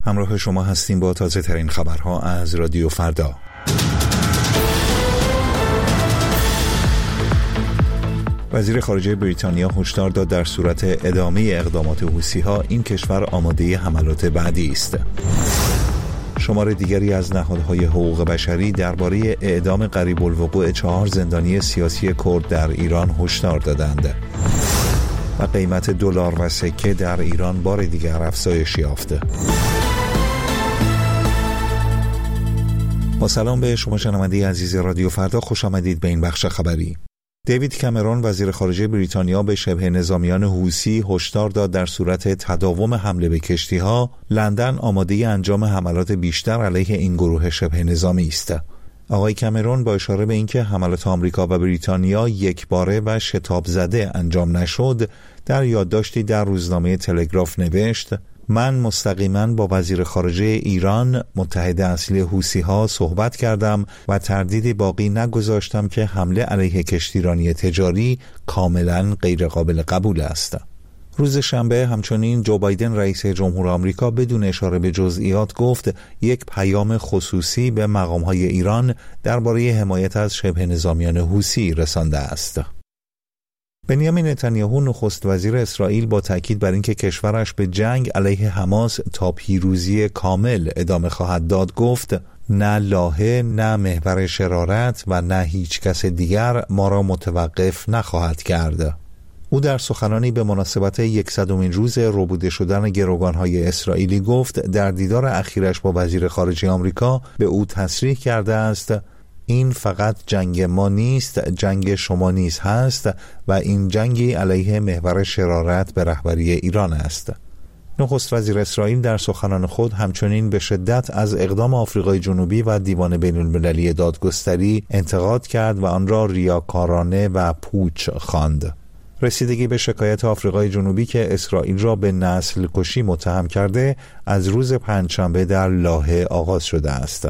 همراه شما هستیم با تازه ترین خبرها از رادیو فردا. وزیر خارجه بریتانیا هشدار داد در صورت ادامه اقدامات حوثی‌ها این کشور آماده حملات بعدی است. شمار دیگری از نهادهای حقوق بشری درباره اعدام قریب الوقوع 4 زندانی سیاسی کرد در ایران هشدار دادند. و قیمت دلار و سکه در ایران بار دیگر افزایش یافته. با سلام به شما شنونده عزیز رادیو فردا، خوش آمدید به این بخش خبری. دیوید کامرون وزیر خارجه بریتانیا به شبه نظامیان حوثی هشدار داد در صورت تداوم حمله به کشتی‌ها، لندن آماده انجام حملات بیشتر علیه این گروه شبه نظامی است. آقای کامرون با اشاره به اینکه حملات آمریکا و بریتانیا یکباره و شتاب زده انجام نشد، در یادداشتی در روزنامه تلگراف نوشت: من مستقیما با وزیر خارجه ایران، متحد اصلی حوثی‌ها، صحبت کردم و تردیدی باقی نگذاشتم که حمله علیه کشتیرانی تجاری کاملا غیر قابل قبول است. روز شنبه همچنین جو بایدن رئیس جمهور آمریکا بدون اشاره به جزئیات گفت یک پیام خصوصی به مقام‌های ایران درباره حمایت از شبه نظامیان حوثی رسانده است. بنیامین نتانیاهو نخست وزیر اسرائیل با تاکید بر اینکه کشورش به جنگ علیه حماس تا پیروزی کامل ادامه خواهد داد گفت: نه لایحه، نه محور شرارت و نه هیچ کس دیگر ما را متوقف نخواهد کرد. او در سخنانی به مناسبت 100مین روز ربوده شدن گروگان‌های اسرائیلی گفت در دیدار اخیرش با وزیر خارجه آمریکا به او تصریح کرده است: این فقط جنگ ما نیست، جنگ شما نیز هست و این جنگی علیه محور شرارت به رهبری ایران است. نخست وزیر اسرائیل در سخنان خود همچنین به شدت از اقدام آفریقای جنوبی و دیوان بین المللی دادگستری انتقاد کرد و آن را ریاکارانه و پوچ خواند. رسیدگی به شکایت آفریقای جنوبی که اسرائیل را به نسل کشی متهم کرده از روز پنجشنبه در لاهه آغاز شده است.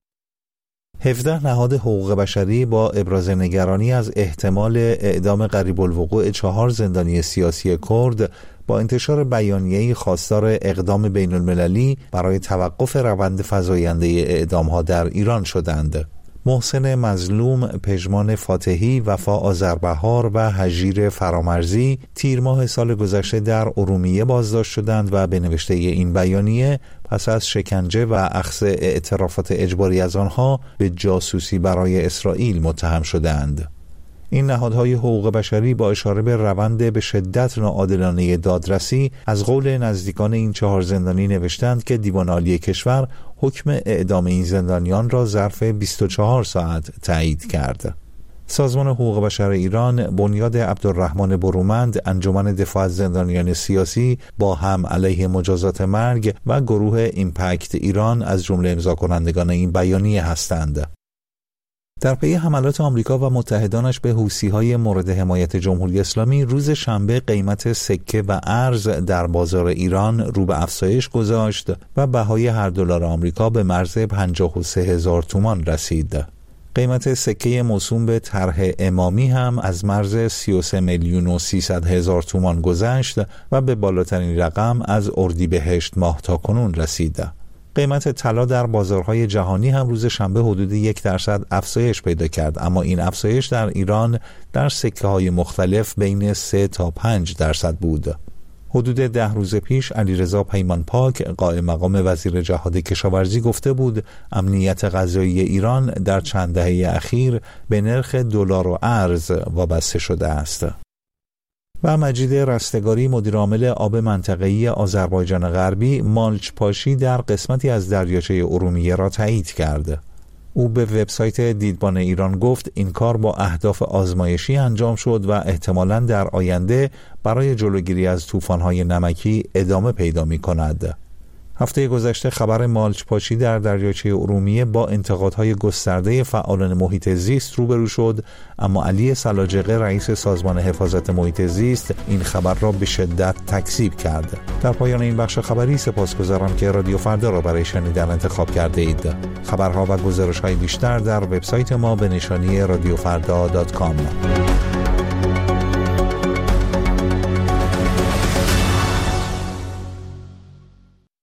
17 نهاد حقوق بشری با ابراز نگرانی از احتمال اعدام قریب الوقوع 4 زندانی سیاسی کرد با انتشار بیانیه‌ای خواستار اقدام بین المللی برای توقف روند فزاینده اعدام‌ها در ایران شدند. محسن مظلوم، پژمان فاتحی، وفا آذربهار و هژیر فرامرزی تیر ماه سال گذشته در ارومیه بازداشت شدند و به نوشته این بیانیه پس از شکنجه و اخذ اعترافات اجباری از آنها به جاسوسی برای اسرائیل متهم شدند. این نهادهای حقوق بشری با اشاره به روند به شدت ناعادلانه دادرسی از قول نزدیکان این 4 زندانی نوشتند که دیوان عالی کشور حکم اعدام این زندانیان را ظرف 24 ساعت تایید کرد. سازمان حقوق بشر ایران، بنیاد عبدالرحمن برومند، انجمن دفاع از زندانیان سیاسی با هم علیه مجازات مرگ و گروه ایمپکت ایران از جمله امضا کنندگان این بیانیه هستند. در پی حملات آمریکا و متحدانش به حوثی‌های مورد حمایت جمهوری اسلامی، روز شنبه قیمت سکه و ارز در بازار ایران رو به افزایش گذاشت و بهای هر دلار آمریکا به مرز 53,000 تومان رسید. قیمت سکه موسوم به طرح امامی هم از مرز 33,300,000 تومان گذشت و به بالاترین رقم از اردیبهشت ماه تا کنون رسید. قیمت طلا در بازارهای جهانی هم روز شنبه حدود 1% افزایش پیدا کرد، اما این افزایش در ایران در سکه‌های مختلف بین 3 تا 5% بود. حدود 10 روز پیش علیرضا پیمانپاک قائم مقام وزیر جهاد کشاورزی گفته بود امنیت غذایی ایران در چند دهه اخیر به نرخ دلار و ارز وابسته شده است. و مجید رستگاری مدیر عامل آب منطقه‌ای آذربایجان غربی مالچ پاشی در قسمتی از دریاچه ارومیه را تایید کرد. او به وبسایت دیدبان ایران گفت این کار با اهداف آزمایشی انجام شد و احتمالاً در آینده برای جلوگیری از طوفان‌های نمکی ادامه پیدا می‌کند. هفته گذشته خبر مالچ پاشی در دریاچه ارومیه با انتقادهای گسترده فعالان محیط زیست روبرو شد، اما علی سلاجقه رئیس سازمان حفاظت محیط زیست این خبر را به شدت تکذیب کرد. در پایان این بخش خبری سپاسگزارم که رادیو فردا را برای شنیدن انتخاب کرده اید. خبرها و گزارش‌های بیشتر در وبسایت ما به نشانی radiofrda.com.